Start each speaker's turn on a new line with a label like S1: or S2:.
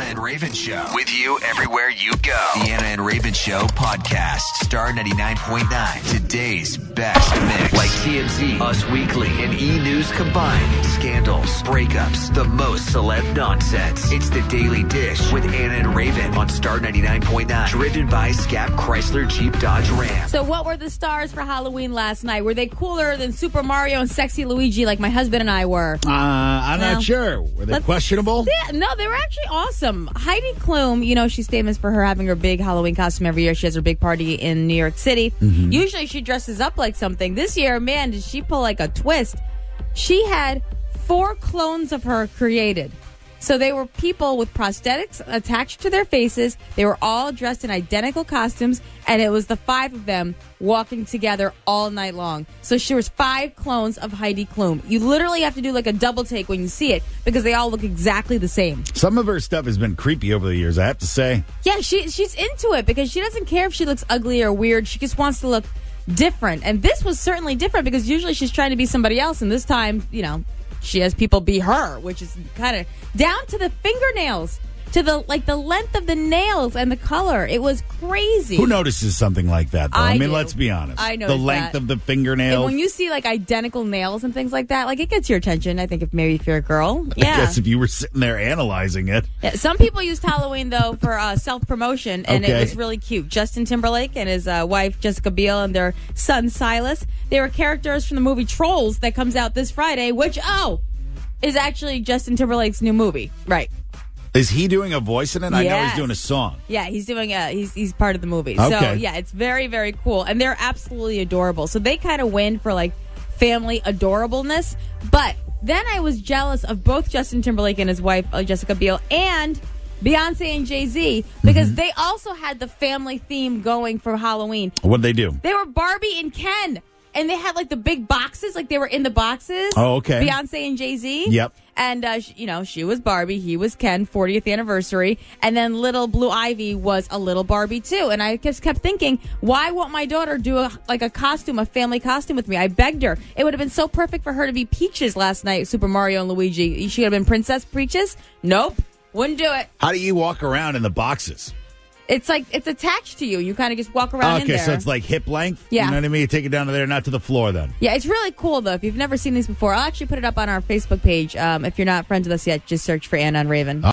S1: and Raven Show. With you everywhere you go. The Anna and Raven Show podcast. Star 99.9. Today's best mix. Like TMZ, Us Weekly, and E! News combined. Scandals, breakups, the most celeb nonsense. It's the Daily Dish with Anna and Raven on Star 99.9. Driven by Scap Chrysler Jeep Dodge Ram.
S2: So what were the stars for Halloween last night? Were they cooler than Super Mario and Sexy Luigi like my husband and I were?
S3: I'm not sure. Were they questionable?
S2: Yeah, no, they were actually awesome. Heidi Klum, you know, she's famous for her having her big Halloween costume every year. She has her big party in New York City. Mm-hmm. Usually she dresses up like something. This year, man, did she pull like a twist. She had 4 clones of her created. So they were people with prosthetics attached to their faces. They were all dressed in identical costumes, and it was the 5 of them walking together all night long. So there was 5 clones of Heidi Klum. You literally have to do like a double take when you see it because they all look exactly the same.
S3: Some of her stuff has been creepy over the years, I have to say.
S2: Yeah, she's into it because she doesn't care if she looks ugly or weird. She just wants to look different. And this was certainly different because usually she's trying to be somebody else, and this time, you know, she has people be her, which is kind of down to the fingernails, to the length of the nails and the color. It was crazy.
S3: Who notices something like that, though? I mean,
S2: do.
S3: let's be honest.
S2: I know
S3: the length of the fingernails.
S2: And when you see like identical nails and things like that, like it gets your attention. I think if you're a girl, yeah.
S3: I guess if you were sitting there analyzing it.
S2: Yeah, some people used Halloween though for self-promotion, and It was really cute. Justin Timberlake and his wife Jessica Biel and their son Silas. They were characters from the movie Trolls that comes out this Friday, which is actually Justin Timberlake's new movie, right?
S3: Is he doing a voice in it?
S2: Yes.
S3: I know he's doing a song.
S2: Yeah, he's doing he's part of the movie.
S3: Okay.
S2: So yeah, it's very, very cool. And they're absolutely adorable. So they kind of win for like family adorableness. But then I was jealous of both Justin Timberlake and his wife, Jessica Biel, and Beyonce and Jay-Z because they also had the family theme going for Halloween.
S3: What'd they do?
S2: They were Barbie and Ken. And they had like the big boxes, like they were in the boxes.
S3: Oh, okay.
S2: Beyonce and Jay-Z.
S3: Yep.
S2: And, she was Barbie, he was Ken, 40th anniversary. And then little Blue Ivy was a little Barbie, too. And I just kept thinking, why won't my daughter do a family costume with me? I begged her. It would have been so perfect for her to be Peaches last night, Super Mario and Luigi. She would have been Princess Peaches. Nope. Wouldn't do it.
S3: How do you walk around in the boxes?
S2: It's like it's attached to you. You kind of just walk around in there.
S3: Okay, so it's like hip length?
S2: Yeah.
S3: You know what I mean? You take it down to there, not to the floor then.
S2: Yeah, it's really cool, though. If you've never seen these before, I'll actually put it up on our Facebook page. If you're not friends with us yet, just search for Anna and Raven.